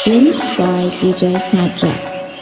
Remix by DJ Snapchat.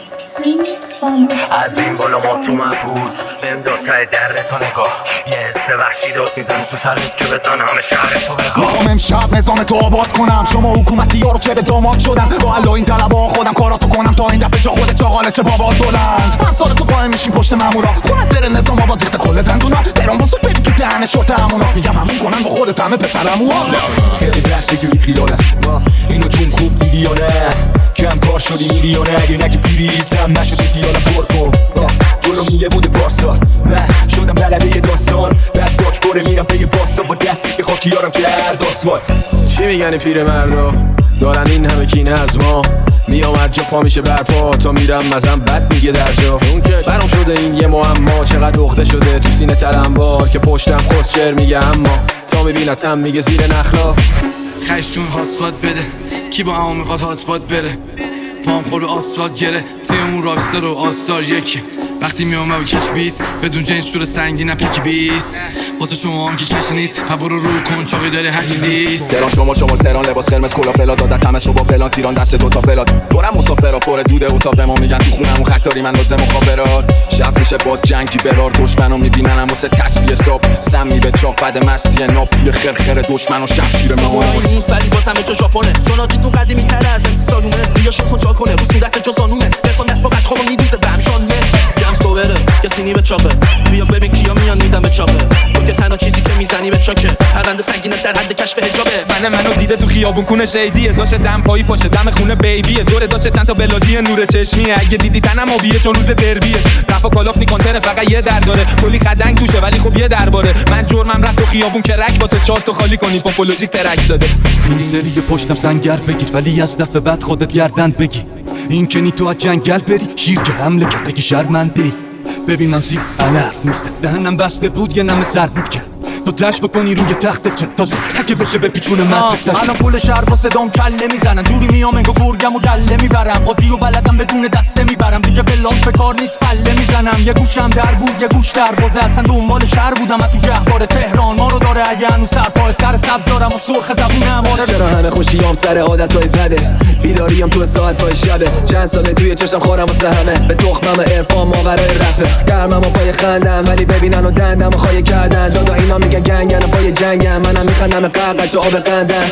Remix from از این بالا ما تو مبهوت بهم داد تای در تو نگاه یه حس وحشی داد میزنه تو سرت که بزن همه شهر تو بگاه. میخوام امشب نظام تو آباد کنم. شما حکومتی ها رو چه به داماد شدن با الله این طلبا خودم کاراتو کنم تا این دفعه چه خودت چاقاله چه بابات بلند. من سال تو قایم میشیم پشت مامورا خونت بره نظام آباد ریخته کل دندونا تهران بزرگ ببین تو دهن شورت همونا میگم همین کنن با خودت همه پسرمو خیلی دستگی خیاله اینو چون خوب دیدی یا نه کم کار شدی میری یا نه یه نگه بیریزم نشده دیالا پر کن جلو میه بوده پارسال نه شدم بلده یه داستان بعد باک پره میرم به یه باستا با دستی که خاکیارم کرد آسفالت. چی میگن پیر مردا دارن این همه کینه از ما میامد جا پا میشه برپا تا میرم مزم بد میگه در جا برام شده این یه معما چقدر عقده شده تو سینه تلمبار که پشتم خسچر میگه اما تا میبینتم میگه زیر نخلا خیش جون هاسپات بده کی با اما میخواد هاتپات بره پام خور به آسفالت گره تیمون راکستار و آستار یکی وقتی میام و کش بیست بدون جنس شور سنگین پکی بیست واسه شما هم که کش نیست برو رو کن چاقی داره هرچی نیست تهران شما تهران لباس قرمز کلا پلا دادن تمس رو با پلان تیران دست دوتا پلاد دورم مسافرا پر دوده اتاق به ما میگن تو خونمون خطاری من لازم مخابرات شب میشه باز جنگی برار دشمنو میبیننم واسه تصفیه صاحب سمی به چاق بعد مستی ناب توی خرخره دشمنو شمشیر مامورای نیست ولی باز همه جا ژاپنه جوناتی تو قدیمی تر از ام سی سالونه ریا شو چا کنه رو صورت جا زانومه درسام دست با قد خودم میدوزه بهم شانونه جم صبره کسی نی به چاپه بیا ببین کیا میان میدم به چاپه تو که تنها چیزی که میزنی به چاکه پرونده سنگینه در حد کشف حجابه منو دیده تو خیابون کنه شیدیه داشه دم پایی پاشه دم خونه بیبیه دوره داشه چند تا بلادی نور چشمیه اگه دیدی تنم آبیه چون روز دربیه رفا کالاف نیکانتره فقط یه در داره کلی خدنگ توشه ولی خب یه درباره من جرمم رفت تو خیابون که رک با تو چاست تو خالی کنی پاپولوژیک ترک داده این سری پشتم سنگر بگیر ولی از دفعه بعد خودت گردن بگی این کنی تو از جنگل بری شیر که حمله کردگی شرمنده ببین من زیر علف نیستم دهنم بسته بود یه نمه سر بود کرد تو دشت بکنی روی تخت چند تازه هکه بشه به پیچون مدرسش الان پول شهر با صدام کله میزنن جوری میام انگو گرگم و گله میبرم بازی و بلدم بدون دسته میبرم دیگه بلانس به کار نیست پله میزنم یه گوشم در بود یه گوش در بازه اصلا دنبال شهر بودم تو گهواره تهران ما رو داره اگه هنوز سرپای سر سبزارم و سرخ زبونم آره چرا همه خوشیام سر عادتهای بده بیداریم تو ساعتهای شبه چند ساله توی چشم خورم واسه همه به تخمم عرفان ماورای رپه گرمم و پای خندم ولی ببینن و دندم و خواهی کردن دادا اینا میگن گنگن پای جنگم منم میخندم قرقر تو آب قندم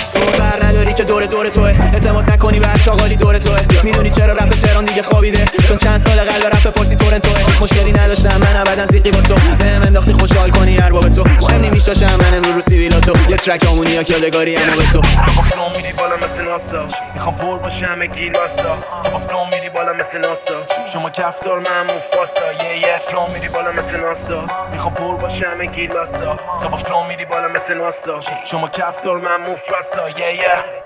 بر نداری که دور توه اعتماد نکنی به چاقالی دور توه میدونی چرا رپ تهران دیگه خوابیده چون چند سال قلب رپ فارسی تورنتوه مشکلی نداشتم من ابدا زیقی با تو بهم انداختی خوشحال کنی ارباب تو مهم نمیشاشم من امروز رو سیویلاتو یه ترک آمونی ها که یادگاری همو به تو با فلو میری بالا مثل ناسا میخوام پر باشم همه گیلاسا با فلو میری بالا مثل ناسا شما کفتار من موفاسا یه فلو میری بالا مثل ناسا میخوام پر باشم همه گیلاسا با فلو میری بالا مثل ناسا شما کفتار من موفاسا